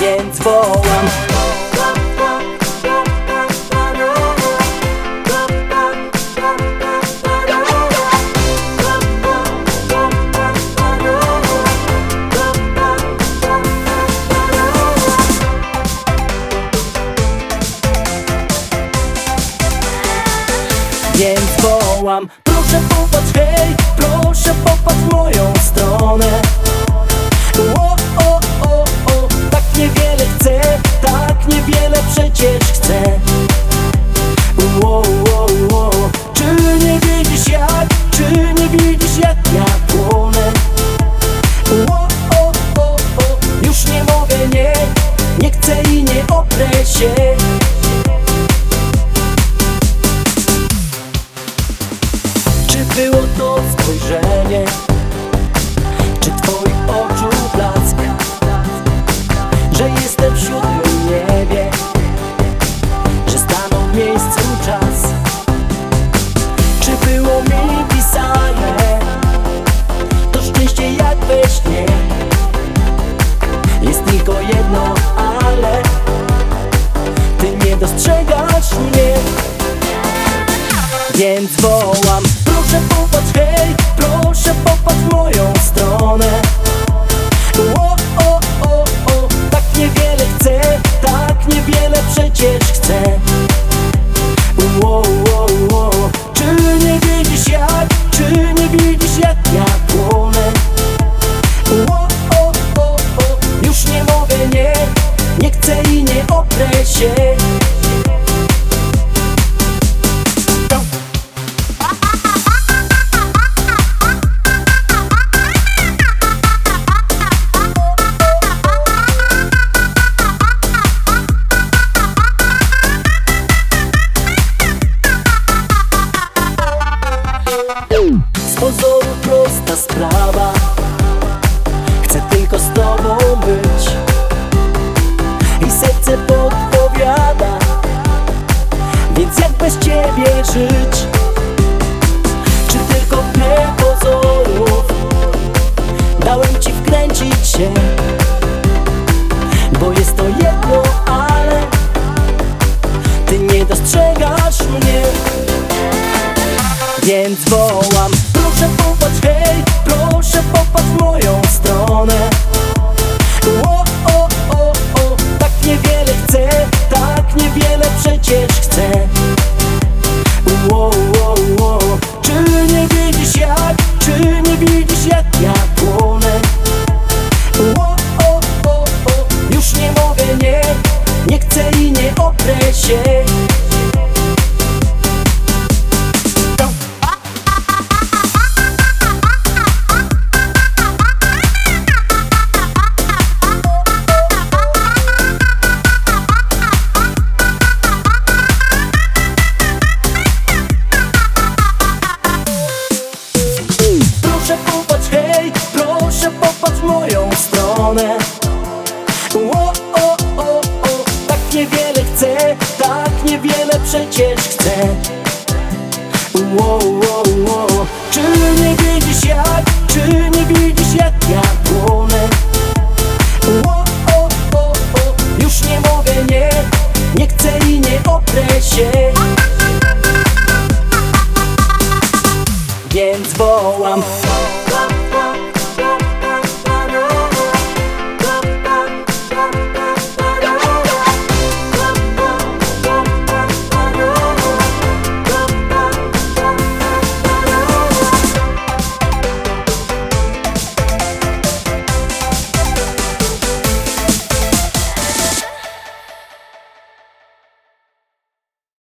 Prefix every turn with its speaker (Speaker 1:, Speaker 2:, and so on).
Speaker 1: więc wołam. Więc wołam, proszę popatrz, hej, proszę popatrz w moją stronę. O, tak niewiele chcę, tak niewiele przecież chcę. Czy nie widzisz jak, czy nie widzisz jak ja płonę? Już nie mogę, nie chcę i nie oprę się. Czy było to spojrzenie, czy twoich oczu blask, że jestem w siódmym niebie, że stanął w miejscu czas? Czy było mi pisane to szczęście jak we śnie? Jest tylko jedno, ale ty nie dostrzegasz mnie. Więc wołam, proszę popatrz, hej, proszę popatrz w moją stronę. Tak niewiele chcę, tak niewiele przecież chcę. Czy nie widzisz jak, czy nie widzisz jak ja płonę? Już nie mogę, nie chcę i nie oprę się. Z pozoru prosta sprawa, chcę tylko z tobą być i serce podpowiada, więc jak bez ciebie żyć? Czy tylko w grę pozorów dałem ci wkręcić się? Bo jest to jedno, ale ty nie dostrzegasz mnie. Więc wołam, proszę popatrz, hej, proszę popatrz w moją stronę. Tak niewiele chcę, tak niewiele przecież chcę. Czy nie widzisz jak, czy nie widzisz jak ja płonę? Już nie mogę, nie chcę i nie oprę się. Proszę popatrz, hej, proszę popatrz w moją stronę. Tak niewiele chcę, tak niewiele przecież chcę. Czy nie widzisz jak, czy